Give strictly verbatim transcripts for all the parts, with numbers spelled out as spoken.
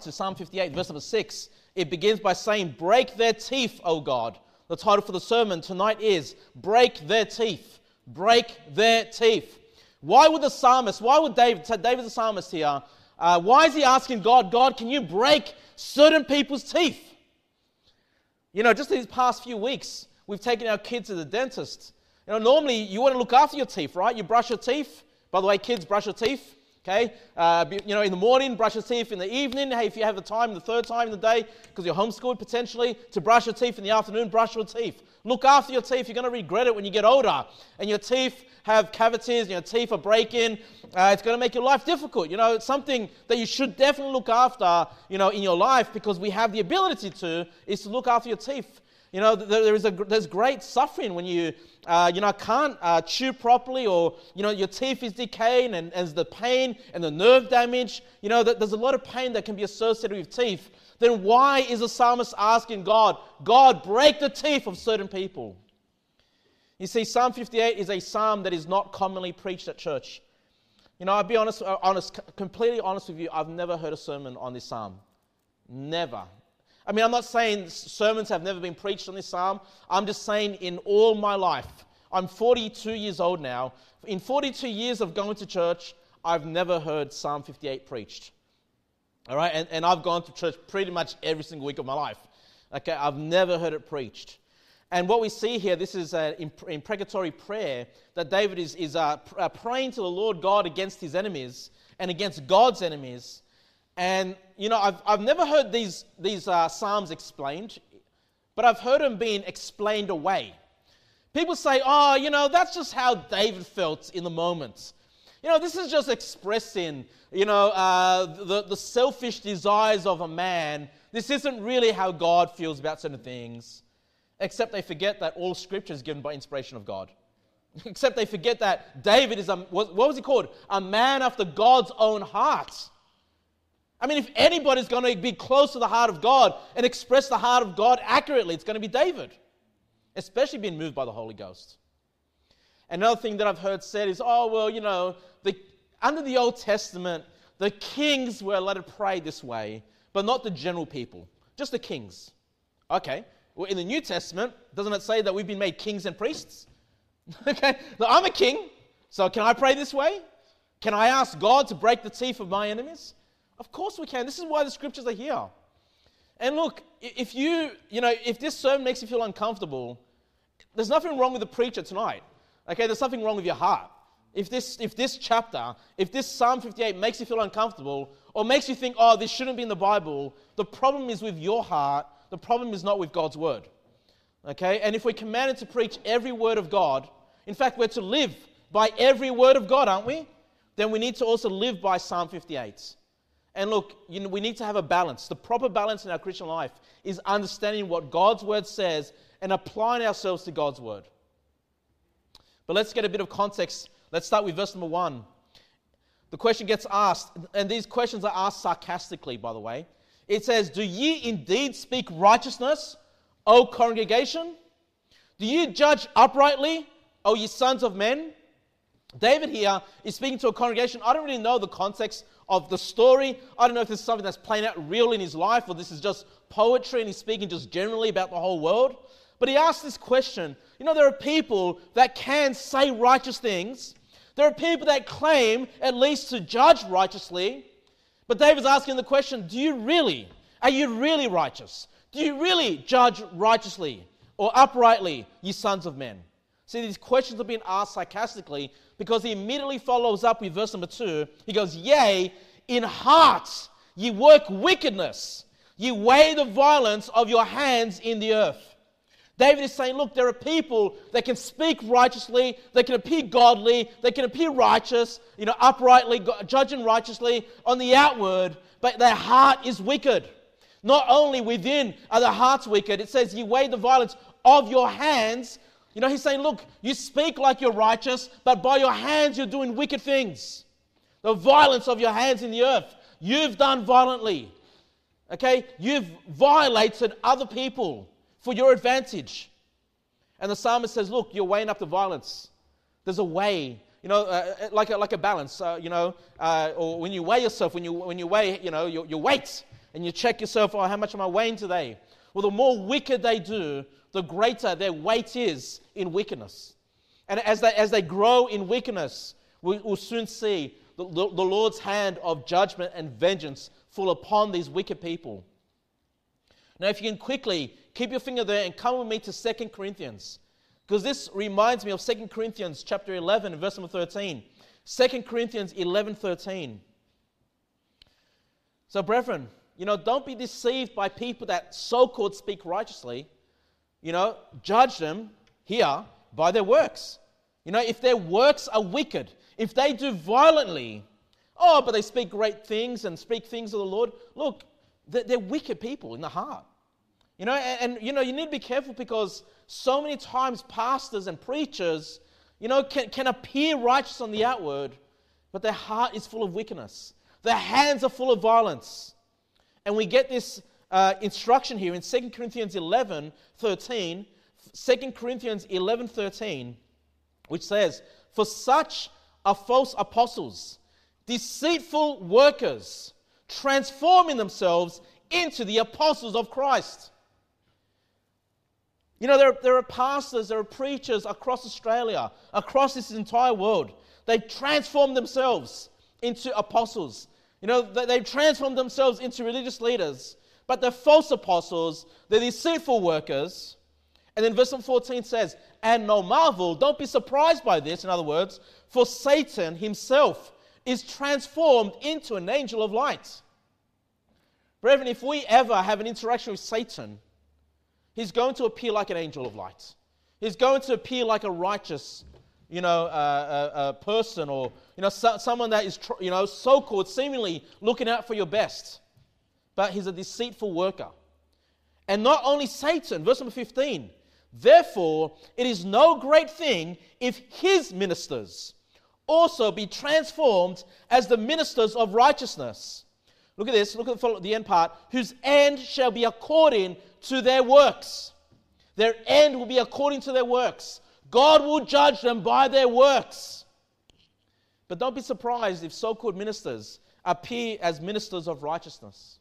to Psalm fifty-eight, verse number six, it begins by saying, break their teeth, O God. The title for the sermon tonight is, break their teeth. Break their teeth. Why would the psalmist, why would David, David's the psalmist here, uh, why is he asking God, God, can you break certain people's teeth? You know, just these past few weeks, we've taken our kids to the dentist. You know, normally you want to look after your teeth, right? You brush your teeth. By the way, kids, brush your teeth. Okay, uh, you know, in the morning, brush your teeth. In the evening, hey, if you have the time, the third time in the day, because you're homeschooled potentially, to brush your teeth in the afternoon, brush your teeth. Look after your teeth. You're going to regret it when you get older. And your teeth have cavities, and your teeth are breaking. Uh, it's going to make your life difficult. You know, it's something that you should definitely look after, you know, in your life, because we have the ability to, is to look after your teeth. You know, there, there is a, there's great suffering when you, uh, you know, can't uh, chew properly, or, you know, your teeth is decaying, and as the pain and the nerve damage, you know, there's a lot of pain that can be associated with teeth. Then why is the psalmist asking God, God, break the teeth of certain people? You see, Psalm fifty-eight is a psalm that is not commonly preached at church. You know, I'll be honest, honest, completely honest with you, I've never heard a sermon on this psalm. Never. I mean, I'm not saying sermons have never been preached on this psalm. I'm just saying in all my life, I'm forty-two years old now. In forty-two years of going to church, I've never heard Psalm fifty-eight preached. All right, and, and I've gone to church pretty much every single week of my life. Okay, I've never heard it preached. And what we see here, this is an imprecatory prayer that David is, is uh, praying to the Lord God against his enemies and against God's enemies. And, you know, I've, I've never heard these, these uh, psalms explained, but I've heard them being explained away. People say, oh, you know, that's just how David felt in the moment. You know, this is just expressing, you know, uh, the, the selfish desires of a man. This isn't really how God feels about certain things. Except they forget that all Scripture is given by inspiration of God. Except they forget that David is, a, what, what was he called? A man after God's own heart. I mean, if anybody's going to be close to the heart of God and express the heart of God accurately, it's going to be David. Especially being moved by the Holy Ghost. Another thing that I've heard said is, oh, well, you know, the, under the Old Testament, the kings were allowed to pray this way, but not the general people, just the kings. Okay, well, in the New Testament, doesn't it say that we've been made kings and priests? Okay, now, I'm a king, so can I pray this way? Can I ask God to break the teeth of my enemies? Of course we can. This is why the Scriptures are here. And look, if you, you know, if this sermon makes you feel uncomfortable, there's nothing wrong with the preacher tonight. Okay, there's something wrong with your heart. If this, if this chapter, if this Psalm fifty-eight makes you feel uncomfortable, or makes you think, oh, this shouldn't be in the Bible, the problem is with your heart. The problem is not with God's word. Okay, and if we're commanded to preach every word of God, in fact, we're to live by every word of God, aren't we? Then we need to also live by Psalm fifty-eight. And look, you know, we need to have a balance. The proper balance in our Christian life is understanding what God's word says and applying ourselves to God's word. But let's get a bit of context. Let's start with verse number one. The question gets asked, and these questions are asked sarcastically, by the way. It says, do ye indeed speak righteousness, O congregation? Do you judge uprightly, O ye sons of men? David here is speaking to a congregation. I don't really know the context of the story. I don't know if this is something that's playing out real in his life, or this is just poetry and he's speaking just generally about the whole world. But he asks this question. You know, there are people that can say righteous things. There are people that claim at least to judge righteously. But David's asking the question, do you really, are you really righteous? Do you really judge righteously or uprightly, ye sons of men? See, these questions are being asked sarcastically because he immediately follows up with verse number two. He goes, yea, in heart ye work wickedness. Ye weigh the violence of your hands in the earth. David is saying, look, there are people that can speak righteously, they can appear godly, they can appear righteous, you know, uprightly, judging righteously on the outward, but their heart is wicked. Not only within are the hearts wicked, it says, you weigh the violence of your hands. You know, he's saying, look, you speak like you're righteous, but by your hands you're doing wicked things. The violence of your hands in the earth. You've done violently. Okay? You've violated other people for your advantage. And the psalmist says, look, you're weighing up the violence. There's a way, you know, uh, like, a, like a balance, uh, you know, uh, or when you weigh yourself, when you when you weigh, you know, your, your weight, and you check yourself, oh, how much am I weighing today? Well, the more wicked they do, the greater their weight is in wickedness. And as they, as they grow in wickedness, we, we'll soon see the, the, the Lord's hand of judgment and vengeance fall upon these wicked people. Now, if you can quickly keep your finger there and come with me to Second Corinthians, because this reminds me of Second Corinthians chapter eleven, verse number thirteen. Second Corinthians eleven thirteen. So, brethren, you know, don't be deceived by people that so-called speak righteously. You know, judge them here by their works. You know, if their works are wicked, if they do violently, oh, but they speak great things and speak things of the Lord, look, they're, they're wicked people in the heart. You know, and, and, you know, you need to be careful because so many times pastors and preachers, you know, can, can appear righteous on the outward, but their heart is full of wickedness. Their hands are full of violence. And we get this uh, instruction here in Second Corinthians eleven thirteen, Second Corinthians eleven thirteen, which says, "For such are false apostles, deceitful workers, transforming themselves into the apostles of Christ." You know, there, there are pastors, there are preachers across Australia, across this entire world. They've transformed themselves into apostles. You know, they've transformed themselves into religious leaders. But they're false apostles, they're deceitful workers. And then verse fourteen says, "And no marvel, don't be surprised by this," in other words, "for Satan himself is transformed into an angel of light." Brethren, if we ever have an interaction with Satan, he's going to appear like an angel of light. He's going to appear like a righteous, you know, uh, uh, uh, person, or you know, so, someone that is, tr- you know, so-called, seemingly looking out for your best. But he's a deceitful worker. And not only Satan, verse number fifteen, "Therefore, it is no great thing if his ministers also be transformed as the ministers of righteousness." Look at this, look at the, the end part. "Whose end shall be according to their works." Their end will be according to their works. God will judge them by their works. But don't be surprised if so-called ministers appear as ministers of righteousness.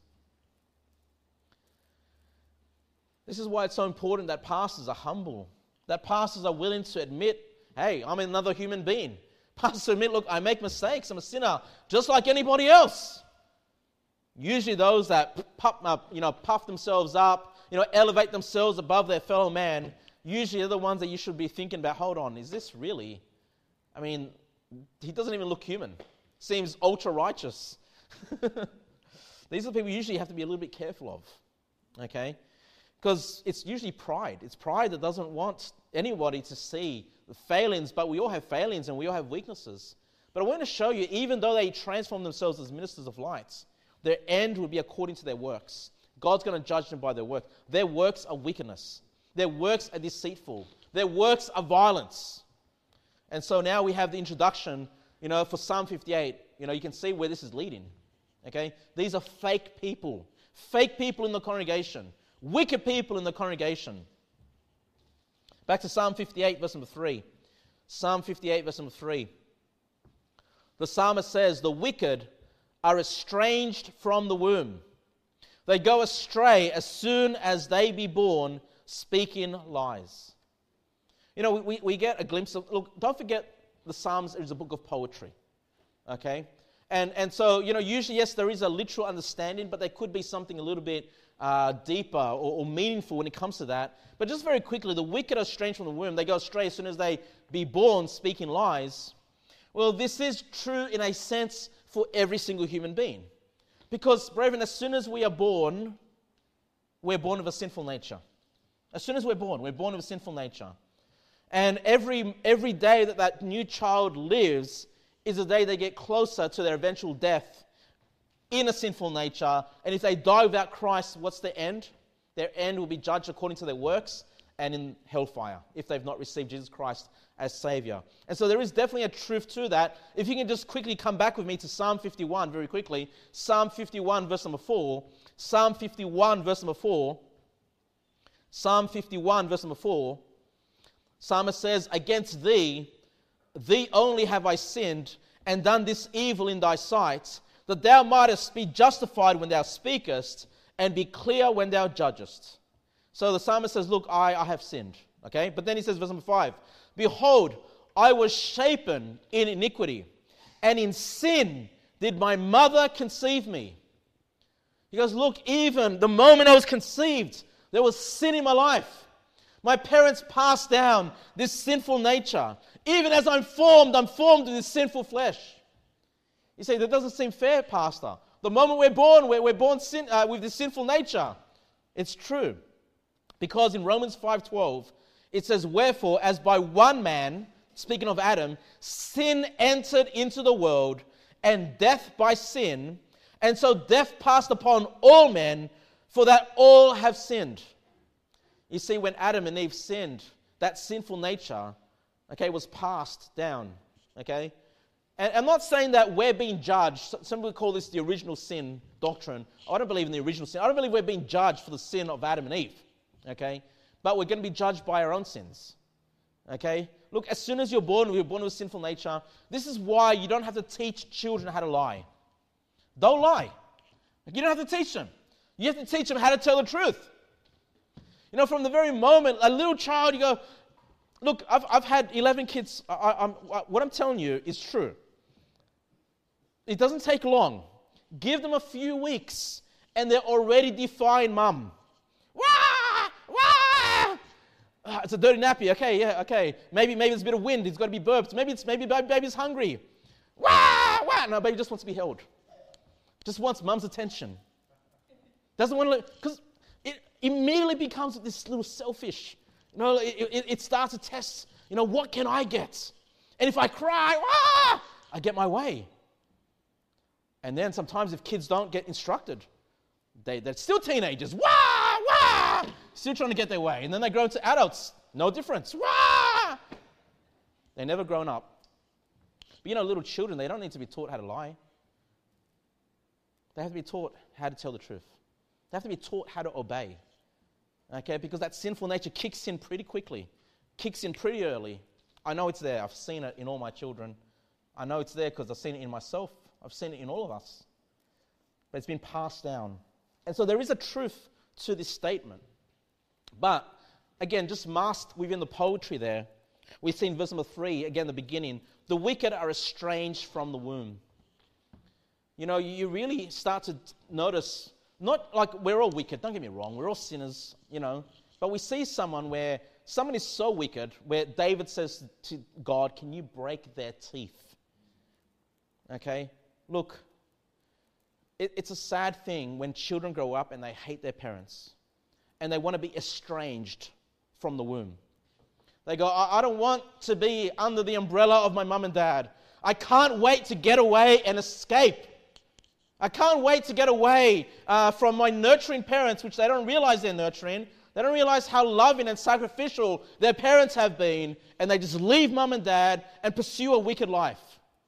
This is why it's so important that pastors are humble, that pastors are willing to admit, hey, I'm another human being. Pastors admit, look, I make mistakes, I'm a sinner, just like anybody else. Usually those that puff, uh, you know, puff themselves up, you know, elevate themselves above their fellow man, usually are the ones that you should be thinking about, hold on, is this really, I mean, he doesn't even look human. Seems ultra-righteous. These are the people you usually have to be a little bit careful of, okay? Because it's usually pride. It's pride that doesn't want anybody to see the failings, but we all have failings and we all have weaknesses. But I want to show you, even though they transform themselves as ministers of light, their end will be according to their works. God's going to judge them by their work. Their works are wickedness. Their works are deceitful. Their works are violence. And so now we have the introduction, you know, for Psalm fifty-eight. You know, you can see where this is leading. Okay? These are fake people. Fake people in the congregation. Wicked people in the congregation. Back to Psalm fifty-eight, verse number three. Psalm fifty-eight, verse number three. The psalmist says, "The wicked are estranged from the womb. They go astray as soon as they be born, speaking lies." You know, we, we get a glimpse of, look, don't forget the Psalms is a book of poetry. Okay? And, and so, you know, usually, yes, there is a literal understanding, but there could be something a little bit Uh, deeper or, or meaningful when it comes to that. But just very quickly, the wicked are estranged from the womb. They go astray as soon as they be born, speaking lies. Well, this is true in a sense for every single human being. Because, brethren, as soon as we are born, we're born with a sinful nature. As soon as we're born, we're born with a sinful nature. And every, every day that that new child lives is a day they get closer to their eventual death in a sinful nature. And if they die without Christ, what's their end? Their end will be judged according to their works and in hellfire if they've not received Jesus Christ as Savior. And so there is definitely a truth to that. If you can just quickly come back with me to Psalm fifty-one very quickly. Psalm fifty-one verse number four. Psalm fifty-one verse number four. Psalm fifty-one verse number four. Psalmist says, "Against thee, thee only have I sinned and done this evil in thy sight, that thou mightest be justified when thou speakest, and be clear when thou judgest. So the psalmist says, look, I, I have sinned. Okay? But then he says, verse number five, behold, I was shapen in iniquity, and in sin did my mother conceive me. He goes, look, even the moment I was conceived, there was sin in my life. My parents passed down this sinful nature. Even as I'm formed, I'm formed with this sinful flesh. You say, that doesn't seem fair, Pastor. The moment we're born, we're, we're born sin, uh, with this sinful nature. It's true. Because in Romans five twelve, it says, wherefore, as by one man, speaking of Adam, sin entered into the world, and death by sin, and so death passed upon all men, for that all have sinned. You see, when Adam and Eve sinned, that sinful nature, okay, was passed down, okay? And I'm not saying that we're being judged. Some people call this the original sin doctrine. I don't believe in the original sin. I don't believe we're being judged for the sin of Adam and Eve, okay? But we're going to be judged by our own sins, okay? Look, as soon as you're born, you're born with a sinful nature. This is why you don't have to teach children how to lie. Don't lie. You don't have to teach them. You have to teach them how to tell the truth. You know, from the very moment, a little child, you go, look, I've, I've had eleven kids. I, I'm, what I'm telling you is true. It doesn't take long. Give them a few weeks, and they're already defying mum. Wah! Wah! Ah, it's a dirty nappy. Okay, yeah, okay. Maybe maybe there's a bit of wind. It's got to be burped. Maybe it's maybe baby's hungry. Wah! Wah! No, baby just wants to be held. Just wants mum's attention. Doesn't want to, because it immediately becomes this little selfish. You know, it, it, it starts to test, you know, what can I get? And if I cry, ah, I get my way. And then sometimes if kids don't get instructed, they, they're still teenagers, wah, wah, still trying to get their way. And then they grow into adults, no difference, wah. They're never grown up. But you know, little children, they don't need to be taught how to lie. They have to be taught how to tell the truth. They have to be taught how to obey. Okay, because that sinful nature kicks in pretty quickly, kicks in pretty early. I know it's there. I've seen it in all my children. I know it's there because I've seen it in myself. I've seen it in all of us. But it's been passed down. And so there is a truth to this statement. But, again, just masked within the poetry there, we see in verse number three, again, the beginning, the wicked are estranged from the womb. You know, you really start to notice, not like we're all wicked, don't get me wrong, we're all sinners, you know, but we see someone where someone is so wicked, where David says to God, can you break their teeth? Okay, look, it, it's a sad thing when children grow up and they hate their parents and they want to be estranged from the womb. They go, I, I don't want to be under the umbrella of my mum and dad. I can't wait to get away and escape. I can't wait to get away uh, from my nurturing parents, which they don't realize they're nurturing. They don't realize how loving and sacrificial their parents have been, and they just leave mum and dad and pursue a wicked life.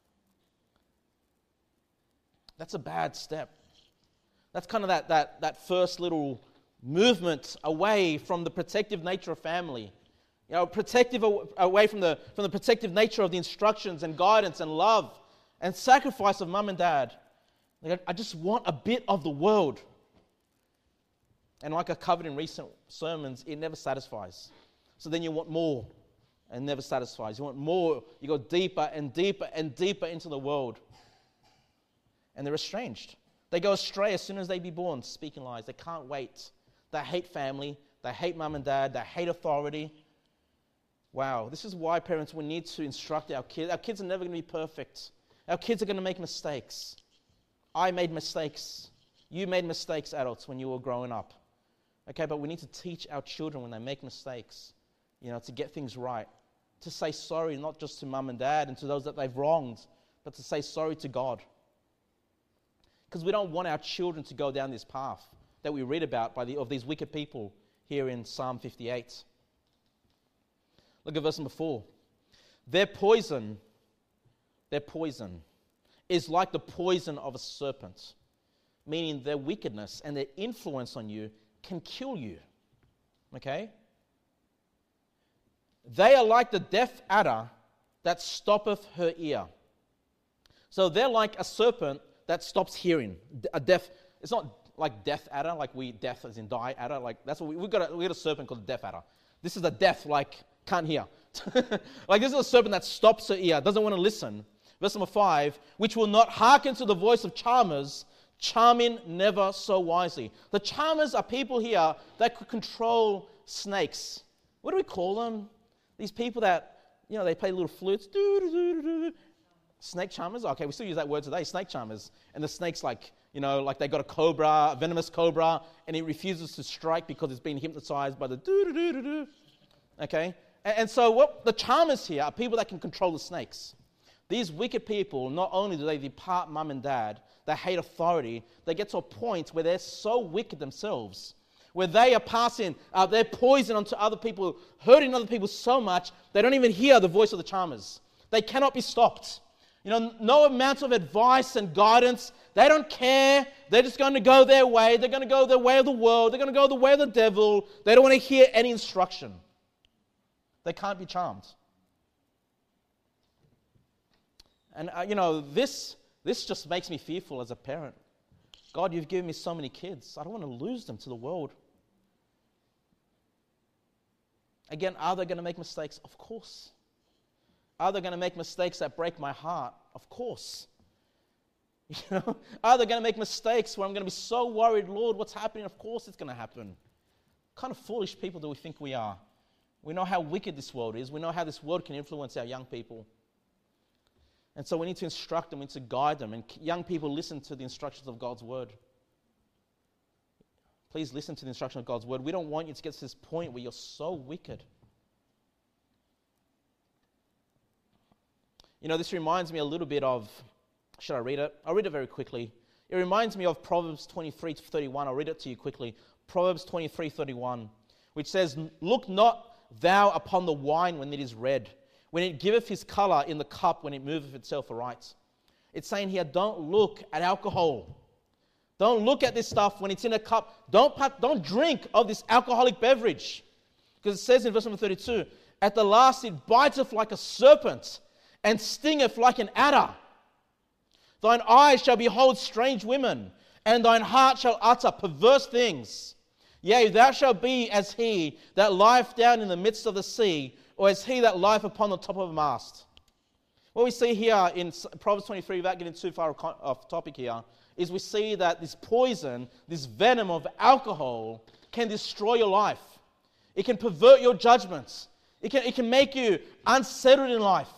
That's a bad step. That's kind of that, that, that first little movement away from the protective nature of family. You know, protective away from the, from the protective nature of the instructions and guidance and love and sacrifice of mum and dad. Like, I just want a bit of the world. And like I covered in recent sermons, it never satisfies. So then you want more, and it never satisfies. You want more, you go deeper and deeper and deeper into the world. And they're estranged. They go astray as soon as they be born, speaking lies. They can't wait. They hate family. They hate mum and dad. They hate authority. Wow, this is why parents, we need to instruct our kids. Our kids are never going to be perfect. Our kids are going to make mistakes. I made mistakes. You made mistakes, adults, when you were growing up. Okay, but we need to teach our children when they make mistakes, you know, to get things right. To say sorry, not just to mum and dad and to those that they've wronged, but to say sorry to God. Because we don't want our children to go down this path that we read about by the, of these wicked people here in Psalm fifty-eight. Look at verse number four. Their poison, their poison is like the poison of a serpent, meaning their wickedness and their influence on you can kill you. Okay? They are like the deaf adder that stoppeth her ear. So they're like a serpent that stops hearing. A deaf, it's not like deaf adder, like we deaf as in die adder. Like that's what we, we've got. A, we got a serpent called a deaf adder. This is a deaf, like can't hear. Like this is a serpent that stops her ear, doesn't want to listen. Verse number five, which will not hearken to the voice of charmers, charming never so wisely. The charmers are people here that could control snakes. What do we call them? These people that, you know, they play little flutes. Snake charmers? Okay, we still use that word today, snake charmers. And the snake's like, you know, like they got a cobra, a venomous cobra, and it refuses to strike because it's been hypnotized by the doo-doo-doo-doo-doo. Okay? And, and so what the charmers here are people that can control the snakes. These wicked people, not only do they depart mum and dad, they hate authority, they get to a point where they're so wicked themselves, where they are passing uh, their poison onto other people, hurting other people so much, they don't even hear the voice of the charmers. They cannot be stopped. You know, no amount of advice and guidance, they don't care. They're just going to go their way. They're going to go the way of the world. They're going to go the way of the devil. They don't want to hear any instruction. They can't be charmed. And, uh, you know, this, this just makes me fearful as a parent. God, you've given me so many kids. I don't want to lose them to the world. Again, are they going to make mistakes? Of course. Are they going to make mistakes that break my heart? Of course. You know, are they going to make mistakes where I'm going to be so worried, Lord, what's happening? Of course it's going to happen. What kind of foolish people do we think we are? We know how wicked this world is. We know how this world can influence our young people. And so we need to instruct them, we need to guide them. And young people, listen to the instructions of God's word. Please listen to the instruction of God's word. We don't want you to get to this point where you're so wicked. You know, this reminds me a little bit of, should I read it? I'll read it very quickly. It reminds me of Proverbs twenty-three to thirty-one. I'll read it to you quickly. Proverbs twenty-three thirty-one, which says, "Look not thou upon the wine when it is red, when it giveth his colour in the cup, when it moveth itself aright." It's saying here, don't look at alcohol. Don't look at this stuff when it's in a cup. Don't, don't drink of this alcoholic beverage. Because it says in verse number thirty-two, "At the last it biteth like a serpent, and stingeth like an adder. Thine eyes shall behold strange women, and thine heart shall utter perverse things. Yea, thou shalt be as he that lieth down in the midst of the sea, or as he that lieth upon the top of a mast." What we see here in Proverbs twenty-three, without getting too far off topic here, is we see that this poison, this venom of alcohol can destroy your life. It can pervert your judgments. It can, it can make you unsettled in life.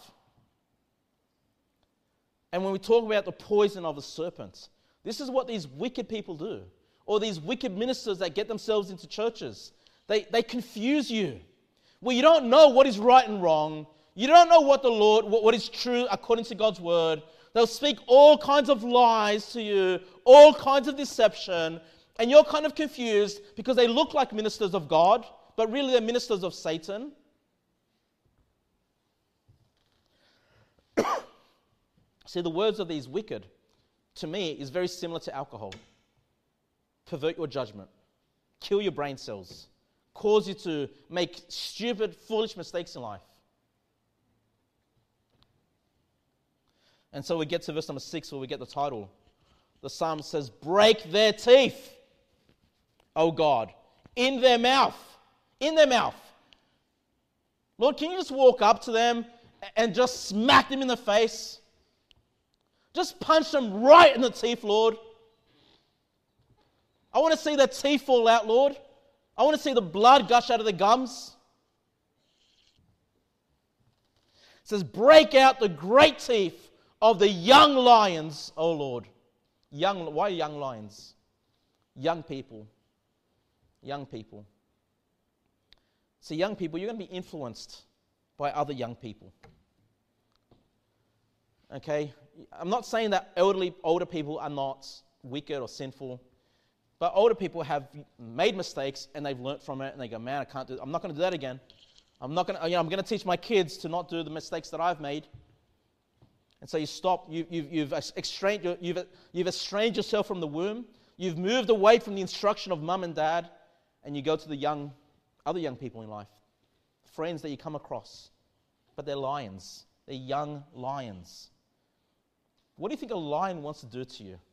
And when we talk about the poison of the serpent, this is what these wicked people do. Or these wicked ministers that get themselves into churches. They, they confuse you. Well, you don't know what is right and wrong. You don't know what the Lord, what, what is true according to God's word. They'll speak all kinds of lies to you, all kinds of deception, and you're kind of confused because they look like ministers of God, but really they're ministers of Satan. See, the words of these wicked, to me, is very similar to alcohol. Pervert your judgment, kill your brain cells, cause you to make stupid, foolish mistakes in life. And so we get to verse number six where we get the title. The psalm says, "Break their teeth, O God, in their mouth." In their mouth. Lord, can you just walk up to them and just smack them in the face? Just punch them right in the teeth, Lord. I want to see their teeth fall out, Lord. I want to see the blood gush out of their gums. It says, "Break out the great teeth of the young lions, O Lord." Young, why young lions? Young people. Young people. See, young people, you're going to be influenced by other young people. Okay? I'm not saying that elderly, older people are not wicked or sinful, but older people have made mistakes and they've learnt from it and they go, "Man, I can't do. I'm not going to do that again. I'm not going to. You know, I'm going to teach my kids to not do the mistakes that I've made." And so you stop. You, you've you've estranged you've you've estranged yourself from the womb. You've moved away from the instruction of mum and dad, and you go to the young, other young people in life, friends that you come across, but they're lions. They're young lions. What do you think a lion wants to do to you?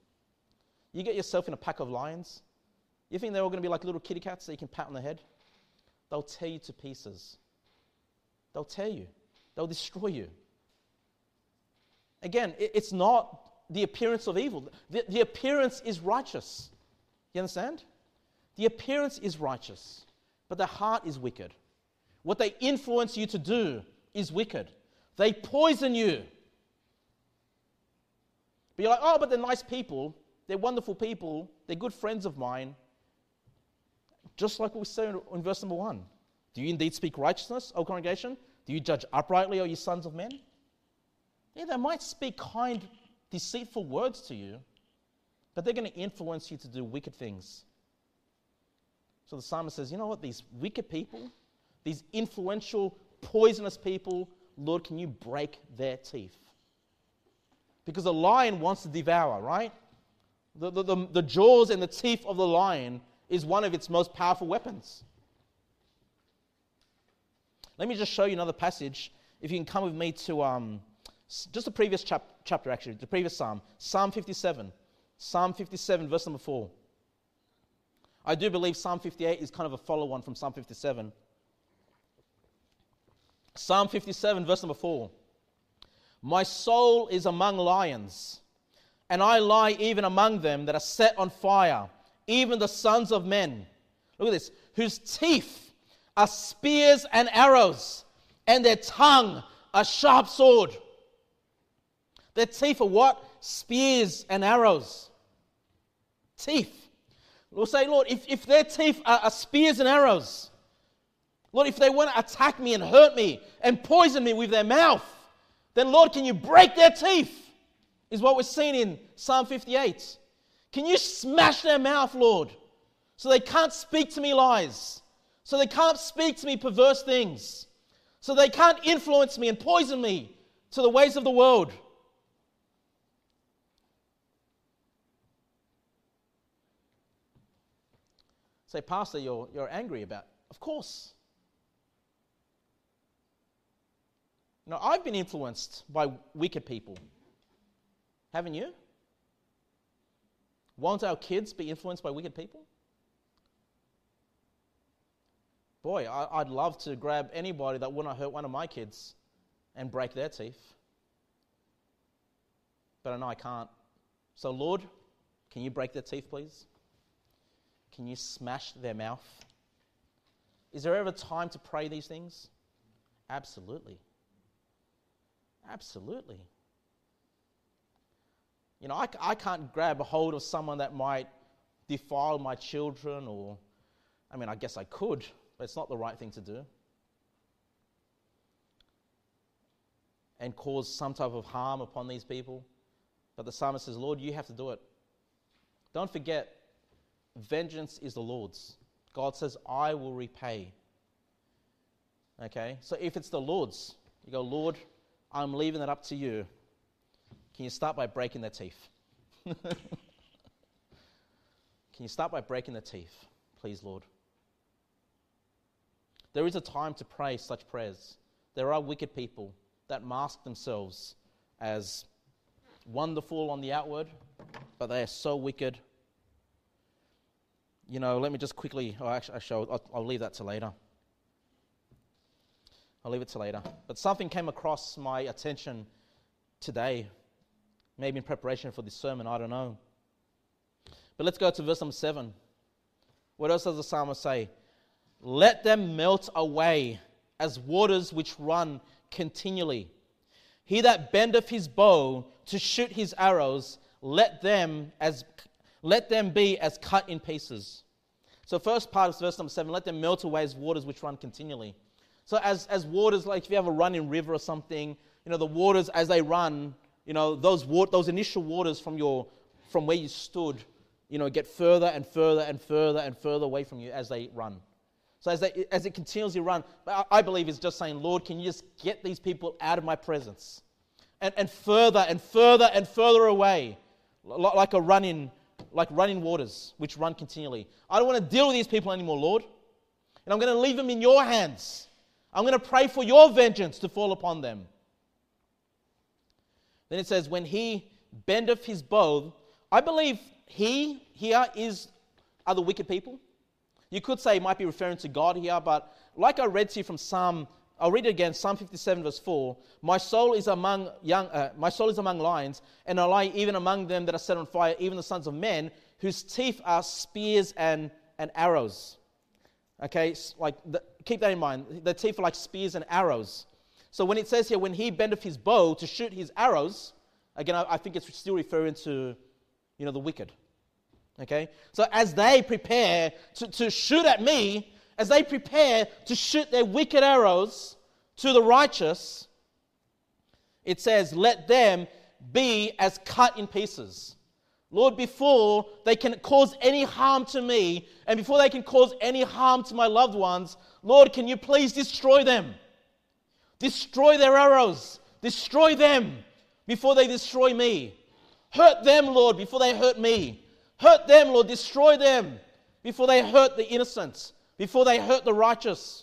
You get yourself in a pack of lions. You think they're all going to be like little kitty cats that you can pat on the head? They'll tear you to pieces. They'll tear you. They'll destroy you. Again, it's not the appearance of evil. The, the appearance is righteous. You understand? The appearance is righteous, but the heart is wicked. What they influence you to do is wicked. They poison you. But you're like, oh, but they're nice people. They're wonderful people. They're good friends of mine. Just like what we say in verse number one. Do you indeed speak righteousness, O congregation? Do you judge uprightly, O you sons of men? Yeah, they might speak kind, deceitful words to you, but they're going to influence you to do wicked things. So the psalmist says, you know what, these wicked people, these influential, poisonous people, Lord, can you break their teeth? Because a lion wants to devour, right? The, the, the, the jaws and the teeth of the lion is one of its most powerful weapons. Let me just show you another passage. If you can come with me to um, just the previous chap- chapter, actually, the previous psalm, Psalm fifty-seven. Psalm fifty-seven, verse number four. I do believe Psalm fifty-eight is kind of a follow-on from Psalm fifty-seven. Psalm fifty-seven, verse number four. My soul is among lions, and I lie even among them that are set on fire, even the sons of men. Look at this. Whose teeth are spears and arrows, and their tongue a sharp sword. Their teeth are what? Spears and arrows. Teeth. We'll say, Lord, if, if their teeth are, are spears and arrows, Lord, if they want to attack me and hurt me and poison me with their mouth, then Lord, can you break their teeth? Is what we're seeing in Psalm fifty-eight. Can you smash their mouth, Lord, so they can't speak to me lies, so they can't speak to me perverse things, so they can't influence me and poison me to the ways of the world. Say, Pastor, you're, you're angry about it. Of course. You know, I've been influenced by wicked people. Haven't you? Won't our kids be influenced by wicked people? Boy, I, I'd love to grab anybody that wouldn't hurt one of my kids and break their teeth. But I know I can't. So, Lord, can you break their teeth, please? Can you smash their mouth? Is there ever time to pray these things? Absolutely. Absolutely. You know, I, I can't grab a hold of someone that might defile my children, or, I mean, I guess I could, but it's not the right thing to do. And cause some type of harm upon these people. But the psalmist says, Lord, you have to do it. Don't forget, vengeance is the Lord's. God says, I will repay. Okay? So if it's the Lord's, you go, Lord, I'm leaving it up to you. Can you start by breaking their teeth? Can you start by breaking their teeth? Please, Lord. There is a time to pray such prayers. There are wicked people that mask themselves as wonderful on the outward, but they are so wicked. You know, let me just quickly, oh, actually, actually I'll, I'll leave that to later. I'll leave it to later. But something came across my attention today, maybe in preparation for this sermon, I don't know. But let's go to verse number seven. What else does the psalmist say? Let them melt away as waters which run continually. He that bendeth his bow to shoot his arrows, let them as let them be as cut in pieces. So first part of verse number seven, let them melt away as waters which run continually. So as, as waters, like if you have a running river or something, you know, the waters as they run, you know, those water, those initial waters from your from where you stood, you know, get further and further and further and further away from you as they run. So as they as it continuously run, I believe it's just saying, Lord, can you just get these people out of my presence? And and further and further and further away, like a running, like running waters, which run continually. I don't want to deal with these people anymore, Lord. And I'm going to leave them in your hands. I'm going to pray for your vengeance to fall upon them. Then it says, when he bendeth his bow, I believe he here is are the wicked people. You could say it might be referring to God here, but like I read to you from Psalm, I'll read it again, Psalm fifty-seven verse four. My soul is among young, uh, my soul is among lions, and I lie even among them that are set on fire, even the sons of men, whose teeth are spears and, and arrows. Okay, like the, keep that in mind. The teeth are like spears and arrows. So when it says here, when he bendeth his bow to shoot his arrows, again, I, I think it's still referring to, you know, the wicked. Okay, so as they prepare to, to shoot at me, as they prepare to shoot their wicked arrows to the righteous, it says, let them be as cut in pieces. Lord, before they can cause any harm to me, and before they can cause any harm to my loved ones, Lord, can you please destroy them? Destroy their arrows. Destroy them before they destroy me. Hurt them, Lord, before they hurt me. Hurt them, Lord. Destroy them before they hurt the innocent, before they hurt the righteous.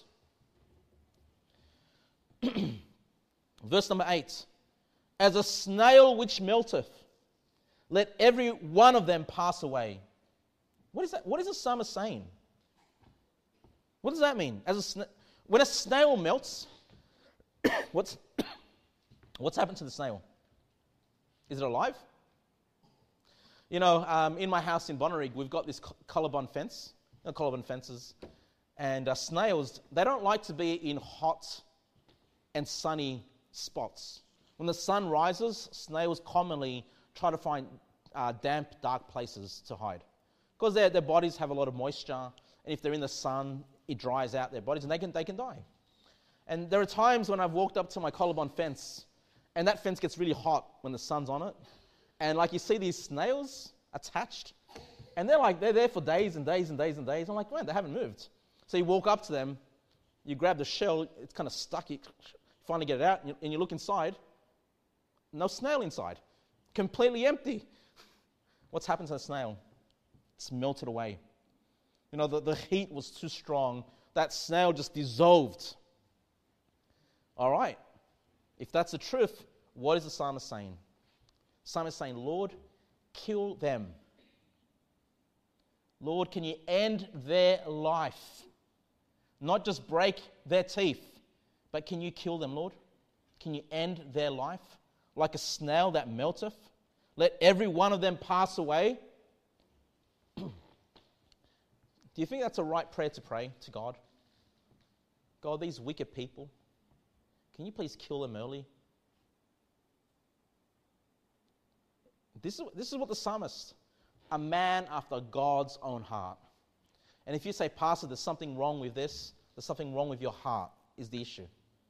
Verse number eight. As a snail which melteth, let every one of them pass away. What is that? What is the psalmist saying? What does that mean? As a sna- when a snail melts, what's what's happened to the snail? Is it alive? You know, um, in my house in Bonnyrigg, we've got this collarbone fence, you know, collarbone fences, and uh, snails, they don't like to be in hot and sunny spots. When the sun rises, snails commonly try to find uh, damp, dark places to hide, because their, their bodies have a lot of moisture, and if they're in the sun, it dries out their bodies, and they can, they can die. And there are times when I've walked up to my collarbone fence, and that fence gets really hot when the sun's on it, and like you see these snails attached, and they're like, they're there for days and days and days and days. I'm like, man, they haven't moved. So you walk up to them, you grab the shell, it's kind of stuck, you finally get it out, and you, and you look inside, no snail inside, completely empty. What's happened to the snail? It's melted away. You know, the, the heat was too strong. That snail just dissolved. All right, if that's the truth, what is the psalmist saying? The psalmist is saying, Lord, kill them. Lord, can you end their life? Not just break their teeth, but can you kill them, Lord? Can you end their life like a snail that melteth? Let every one of them pass away. Do you think that's a right prayer to pray to God? God, these wicked people, can you please kill them early? This is, this is what the psalmist, a man after God's own heart. And if you say, Pastor, there's something wrong with this, there's something wrong with your heart, is the issue.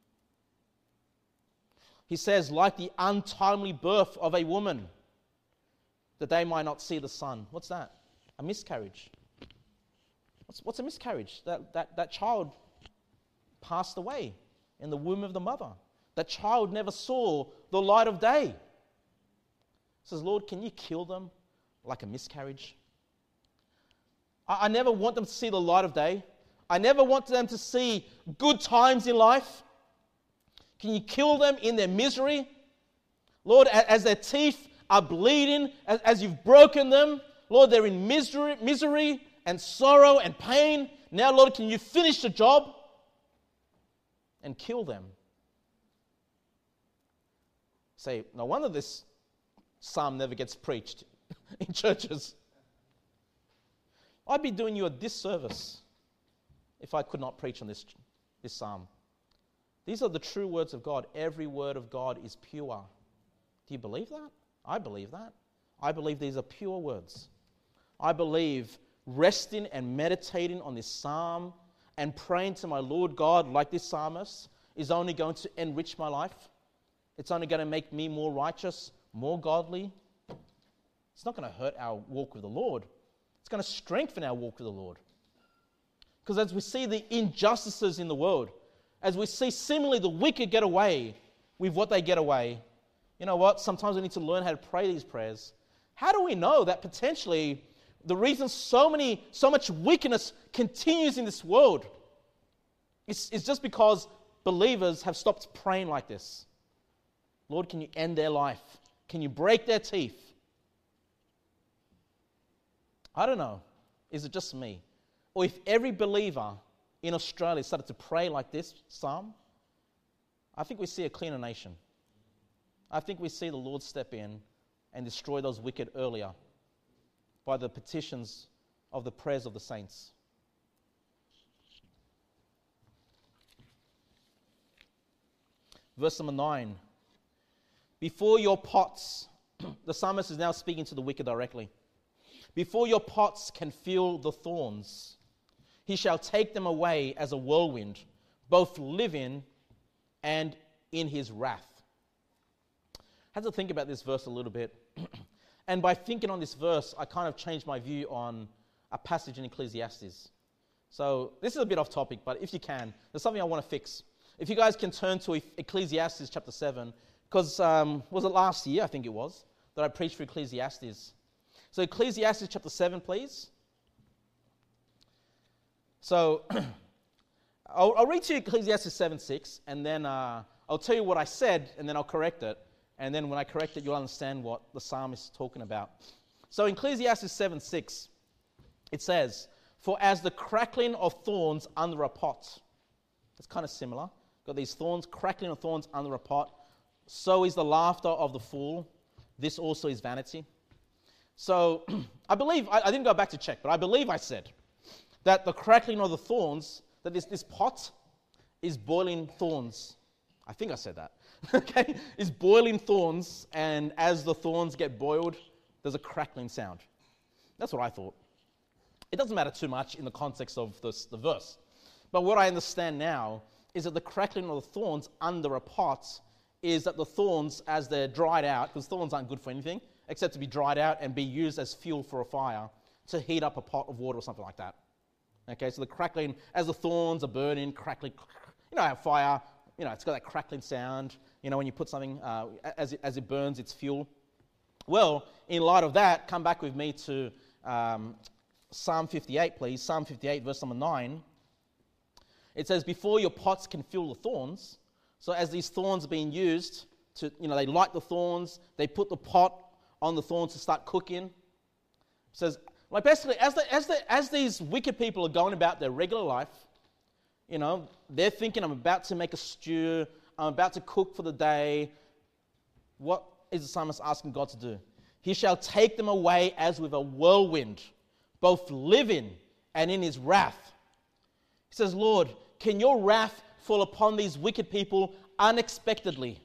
He says, like the untimely birth of a woman, that they might not see the sun. What's that? A miscarriage. What's, what's a miscarriage? That, that, that child passed away in the womb of the mother. That child never saw the light of day. He says, Lord, can you kill them like a miscarriage? I, I never want them to see the light of day. I never want them to see good times in life. Can you kill them in their misery? Lord, as their teeth are bleeding, as, as you've broken them, Lord, they're in misery, misery and sorrow and pain. Now, Lord, can you finish the job and kill them? Say, no wonder this psalm never gets preached in churches. I'd be doing you a disservice if I could not preach on this, this psalm. These are the true words of God. Every word of God is pure. Do you believe that? I believe that. I believe these are pure words. I believe resting and meditating on this psalm and praying to my Lord God like this psalmist is only going to enrich my life. It's only going to make me more righteous, more godly. It's not going to hurt our walk with the Lord. It's going to strengthen our walk with the Lord. Because as we see the injustices in the world, as we see seemingly the wicked get away with what they get away, you know what? Sometimes we need to learn how to pray these prayers. How do we know that potentially the reason so many, so much wickedness continues in this world is, is just because believers have stopped praying like this? Lord, can you end their life? Can you break their teeth? I don't know, is it just me? Or if every believer in Australia started to pray like this psalm, I think we see a cleaner nation. I think we see the Lord step in and destroy those wicked earlier by the petitions of the prayers of the saints. Verse number nine. Before your pots, the psalmist is now speaking to the wicked directly. Before your pots can feel the thorns, he shall take them away as a whirlwind, both living and in his wrath. I had to think about this verse a little bit. And by thinking on this verse, I kind of changed my view on a passage in Ecclesiastes. So this is a bit off topic, but if you can, there's something I want to fix. If you guys can turn to Ecclesiastes chapter seven, because um, was it last year, I think it was, that I preached for Ecclesiastes. So Ecclesiastes chapter seven, please. So I'll, I'll read to you Ecclesiastes seven six, and then uh, I'll tell you what I said, and then I'll correct it. And then when I correct it, you'll understand what the psalmist is talking about. So in Ecclesiastes seven six, it says, "For as the crackling of thorns under a pot," it's kind of similar. Got these thorns, crackling of thorns under a pot. "So is the laughter of the fool. This also is vanity." So I believe, I, I didn't go back to check, but I believe I said that the crackling of the thorns, that this, this pot is boiling thorns. I think I said that. Okay, is boiling thorns, and as the thorns get boiled, there's a crackling sound. That's what I thought. It doesn't matter too much in the context of this, the verse. But what I understand now is that the crackling of the thorns under a pot is that the thorns, as they're dried out, because thorns aren't good for anything, except to be dried out and be used as fuel for a fire to heat up a pot of water or something like that. Okay, so the crackling, as the thorns are burning, crackling, you know, how fire, you know, it's got that crackling sound, you know, when you put something, uh, as, it, as it burns, it's fuel. Well, in light of that, come back with me to um, Psalm fifty-eight, please. Psalm fifty-eight, verse number nine. It says, "Before your pots can feel the thorns," so as these thorns are being used to, you know, they light the thorns, they put the pot on the thorns to start cooking. It says, like basically, as, the, as, the, as these wicked people are going about their regular life, you know, they're thinking, I'm about to make a stew, I'm about to cook for the day. What is the psalmist asking God to do? He shall take them away as with a whirlwind, both living and in his wrath. He says, Lord, can your wrath fall upon these wicked people unexpectedly?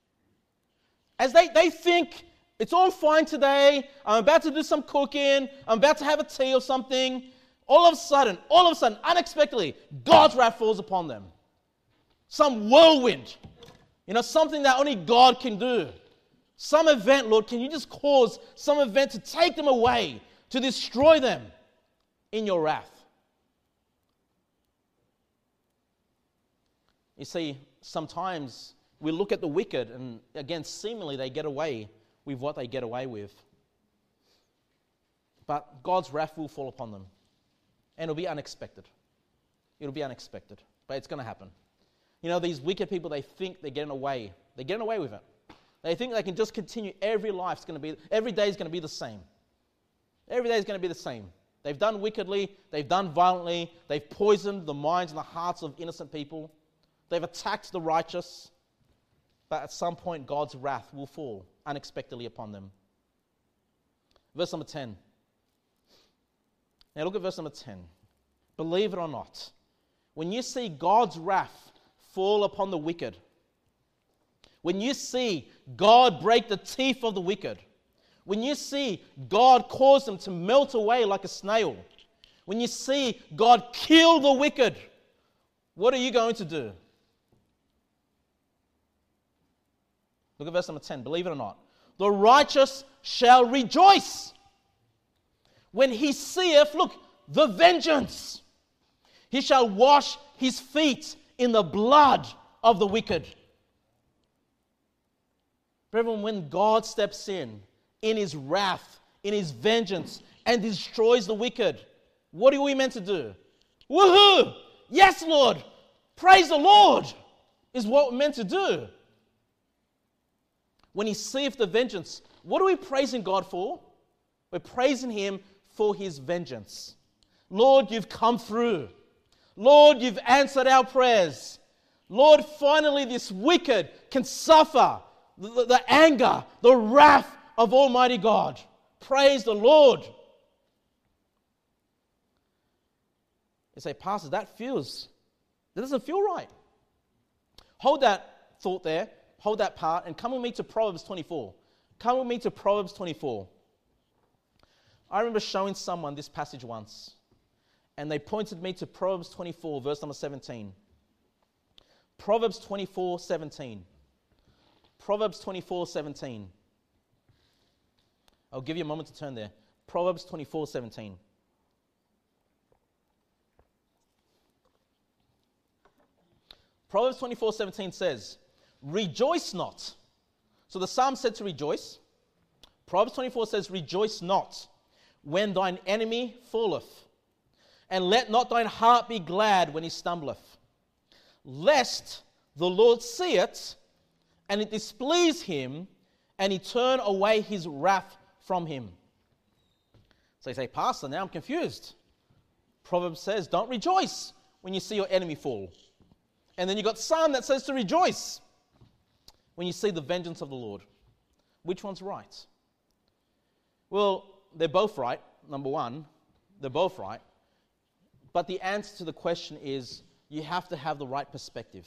As they, they think, it's all fine today, I'm about to do some cooking, I'm about to have a tea or something. All of a sudden, all of a sudden, unexpectedly, God's wrath falls upon them. Some whirlwind. You know, something that only God can do. Some event, Lord, can you just cause some event to take them away, to destroy them in your wrath? You see, sometimes we look at the wicked and, again, seemingly they get away with what they get away with. But God's wrath will fall upon them. And it'll be unexpected. It'll be unexpected. But it's going to happen. You know, these wicked people, they think they're getting away. They're getting away with it. They think they can just continue. Every life's going to be, every day is going to be the same. Every day is going to be the same. They've done wickedly. They've done violently. They've poisoned the minds and the hearts of innocent people. They've attacked the righteous. But at some point, God's wrath will fall unexpectedly upon them. Verse number ten. Now look at verse number ten. Believe it or not, when you see God's wrath fall upon the wicked, when you see God break the teeth of the wicked, when you see God cause them to melt away like a snail, when you see God kill the wicked, what are you going to do? Look at verse number ten. Believe it or not. The righteous shall rejoice when he seeth, look, the vengeance. He shall wash his feet in the blood of the wicked. Brethren, when God steps in, in his wrath, in his vengeance, and destroys the wicked, what are we meant to do? Woohoo! Yes, Lord! Praise the Lord! Is what we're meant to do. When he seeth the vengeance, what are we praising God for? We're praising him for his vengeance. Lord, you've come through. Lord, you've answered our prayers. Lord, finally this wicked can suffer the, the, the anger, the wrath of Almighty God. Praise the Lord. You say, Pastor, that feels, that doesn't feel right. Hold that thought there, hold that part, and come with me to Proverbs twenty-four. Come with me to Proverbs twenty-four. I remember showing someone this passage once, and they pointed me to Proverbs twenty-four, verse number seventeen. Proverbs twenty-four, seventeen. Proverbs twenty-four, seventeen. I'll give you a moment to turn there. Proverbs twenty-four, seventeen. Proverbs twenty-four, seventeen says, rejoice not. So the psalm said to rejoice. Proverbs twenty-four says, rejoice not when thine enemy falleth, and let not thine heart be glad when he stumbleth, lest the Lord see it, and it displease him, and he turn away his wrath from him. So you say, Pastor, now I'm confused. Proverbs says, don't rejoice when you see your enemy fall. And then you got Psalm that says to rejoice when you see the vengeance of the Lord. Which one's right? Well, they're both right, number one. They're both right. But the answer to the question is you have to have the right perspective.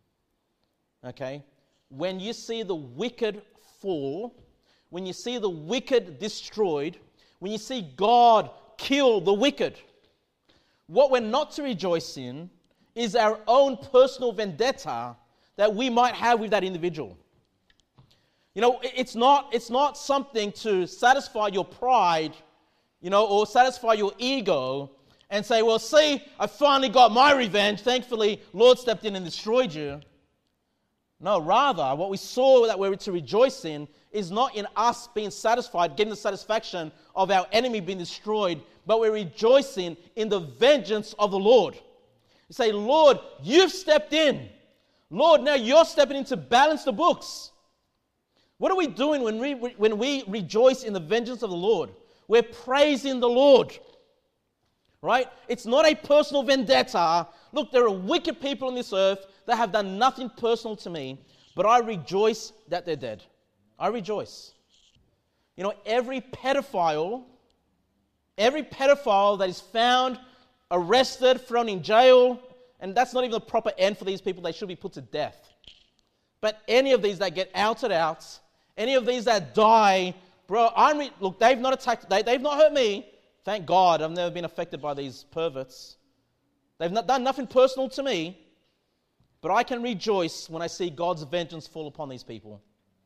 Okay? When you see the wicked fall, when you see the wicked destroyed, when you see God kill the wicked, what we're not to rejoice in is our own personal vendetta that we might have with that individual. You know, it's not, it's not something to satisfy your pride, you know, or satisfy your ego and say, well, see, I finally got my revenge. Thankfully, Lord stepped in and destroyed you. No, rather, what we saw that we're to rejoice in is not in us being satisfied, getting the satisfaction of our enemy being destroyed, but we're rejoicing in the vengeance of the Lord. You say, Lord, you've stepped in. Lord, now you're stepping in to balance the books. What are we doing when we, when we rejoice in the vengeance of the Lord? We're praising the Lord. Right? It's not a personal vendetta. Look, there are wicked people on this earth that have done nothing personal to me, but I rejoice that they're dead. I rejoice. You know, every pedophile, every pedophile that is found, arrested, thrown in jail, and that's not even the proper end for these people. They should be put to death. But any of these that get outed out, any of these that die, bro, I'm re- look, they've not attacked, they, they've not hurt me. Thank God I've never been affected by these perverts. They've not done nothing personal to me, but I can rejoice when I see God's vengeance fall upon these people.